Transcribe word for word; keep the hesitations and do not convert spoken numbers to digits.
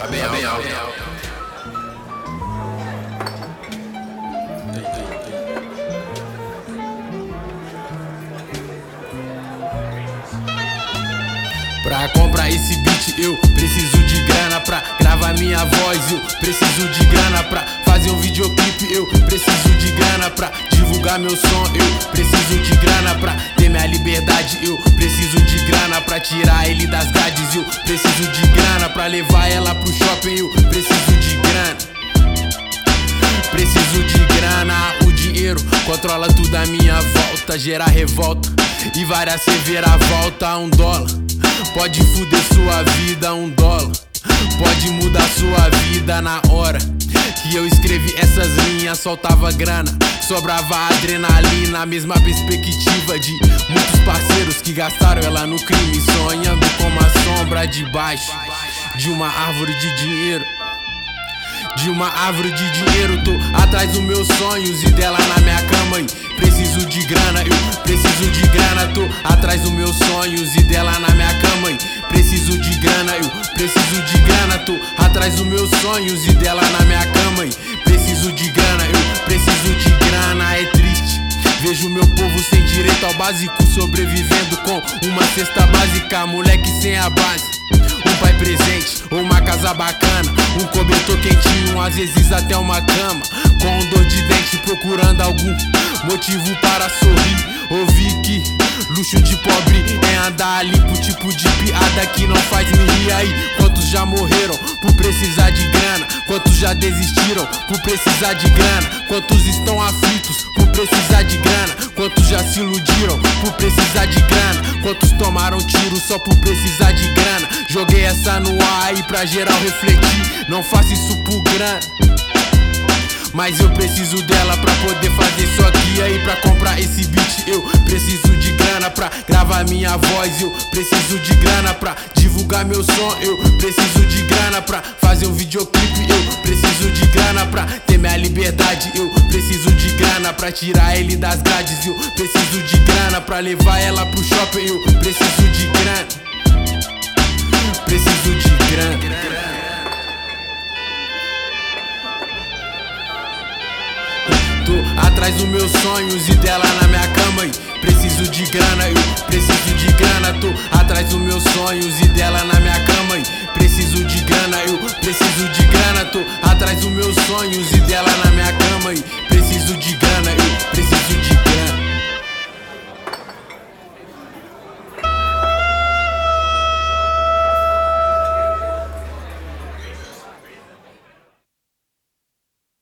Tá bem alto. Pra comprar esse beat eu preciso de grana, pra gravar minha voz eu preciso de grana, pra fazer um videoclipe eu preciso de grana, pra divulgar meu som eu preciso de grana, pra ter minha liberdade eu preciso de grana, pra tirar ele das grades eu preciso de grana, pra levar ela pro shopping eu preciso de grana. Preciso de grana, o dinheiro controla tudo à minha volta, gera revolta e várias reviravolta. Um dólar pode fuder sua vida, um dólar pode mudar sua vida. Na hora que eu escrevi essas linhas, soltava grana, sobrava adrenalina. Mesma perspectiva de muitos parceiros que gastaram ela no crime, sonhando com uma sombra debaixo de uma árvore de dinheiro. De uma árvore de dinheiro, tô atrás dos meus sonhos e dela na minha cama e preciso de grana, eu preciso de grana, tô atrás dos meus sonhos e dela na minha cama e preciso de grana, eu preciso de grana, tô atrás dos meus sonhos e dela na minha cama e preciso de grana, eu preciso de grana. É triste, vejo meu povo sem direito ao básico, sobrevivendo com uma cesta básica, moleque sem a base. Um pai presente, ou uma casa bacana, um cobertor quentinho, às vezes até uma cama. Com dor de dente, procurando algum motivo para sorrir. Ouvi que luxo de pobre é andar limpo, tipo de piada que não faz me rir. Aí, quantos já morreram por precisar de grana? Quantos já desistiram por precisar de grana? Quantos estão aflitos por precisar de grana? Quantos já se iludiram por precisar de grana? Quantos tomaram tiro só por precisar de grana? Joguei essa no ar aí pra geral refletir. Não faço isso por grana, mas eu preciso dela pra poder fazer isso aqui. Aí pra comprar esse beat eu preciso de grana, pra gravar minha voz eu preciso de grana, pra divulgar meu som eu preciso de grana, pra fazer um videoclipe eu preciso de grana, pra ter minha liberdade eu preciso de grana, pra tirar ele das grades eu preciso de grana, pra levar ela pro shopping eu preciso de grana. Preciso de grana. Tô atrás dos meus sonhos e dela na minha cama e preciso de grana, eu preciso de grana. Tô atrás dos meus sonhos e dela na minha cama e preciso de grana, eu preciso de grana. Tô atrás dos meus sonhos e dela na minha cama e